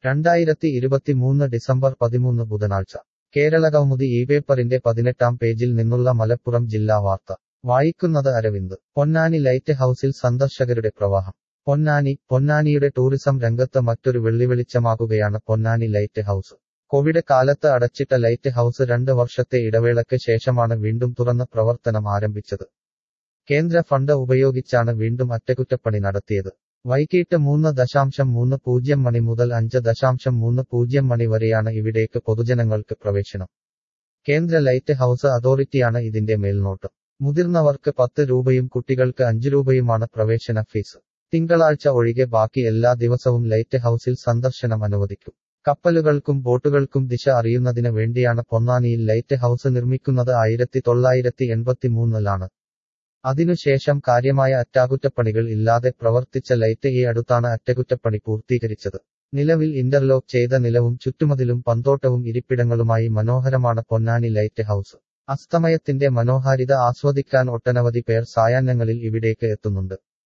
2023 December 13 ബുധനാഴ്ച കേരളകൗമുദി പേപ്പറിന്റെ 18-ാം പേജിൽ നിന്നുള്ള മലപ്പുറം ജില്ലാ വാർത്ത വായിക്കുന്നത് അരവിന്ദ്. പൊന്നാനി ലൈറ്റ് ഹൌസിൽ സന്ദർശകരുടെ പ്രവാഹം. പൊന്നാനിയുടെ ടൂറിസം രംഗത്ത് മറ്റൊരു വെള്ളിവെളിച്ചമാകുകയാണ് പൊന്നാനി ലൈറ്റ് ഹൌസ്. കോവിഡ് കാലത്ത് അടച്ചിട്ട ലൈറ്റ് ഹൌസ് 2 വർഷത്തെ ഇടവേളയ്ക്ക് ശേഷമാണ് വീണ്ടും തുറന്ന് പ്രവർത്തനം ആരംഭിച്ചത്. കേന്ദ്ര ഫണ്ട് ഉപയോഗിച്ചാണ് വീണ്ടും അറ്റകുറ്റപ്പണി നടത്തിയത്. വൈകിട്ട് 3:30 മണി മുതൽ 5:30 മണി വരെയാണ് ഇവിടേക്ക് പൊതുജനങ്ങൾക്ക് പ്രവേശനം. കേന്ദ്ര ലൈറ്റ് ഹൌസ് അതോറിറ്റിയാണ് ഇതിന്റെ മേൽനോട്ടം. മുതിർന്നവർക്ക് 10 രൂപയും കുട്ടികൾക്ക് 5 രൂപയുമാണ് പ്രവേശന ഫീസ്. തിങ്കളാഴ്ച ഒഴികെ ബാക്കി എല്ലാ ദിവസവും ലൈറ്റ് ഹൌസിൽ സന്ദർശനം അനുവദിക്കും. കപ്പലുകൾക്കും ബോട്ടുകൾക്കും ദിശ അറിയുന്നതിന് വേണ്ടിയാണ് പൊന്നാനിയിൽ ലൈറ്റ് ഹൌസ് നിർമ്മിക്കുന്നത്. 1983-ലാണ് അതിനുശേഷം കാര്യമായ അറ്റകുറ്റപ്പണികൾ ഇല്ലാതെ പ്രവർത്തിച്ച ലൈറ്റ് ഈ അടുത്താണ് അറ്റകുറ്റപ്പണി പൂർത്തീകരിച്ചത്. നിലവിൽ ഇന്റർലോക്ക് ചെയ്ത നിലവും ചുറ്റുമതിലും പന്തോട്ടവും ഇരിപ്പിടങ്ങളുമായി മനോഹരമാണ് പൊന്നാനി ലൈറ്റ് ഹൌസ്. അസ്തമയത്തിന്റെ മനോഹാരിത ആസ്വദിക്കാൻ ഒട്ടനവധി പേർ സായാഹ്നങ്ങളിൽ ഇവിടേക്ക് എത്തുന്നുണ്ട്.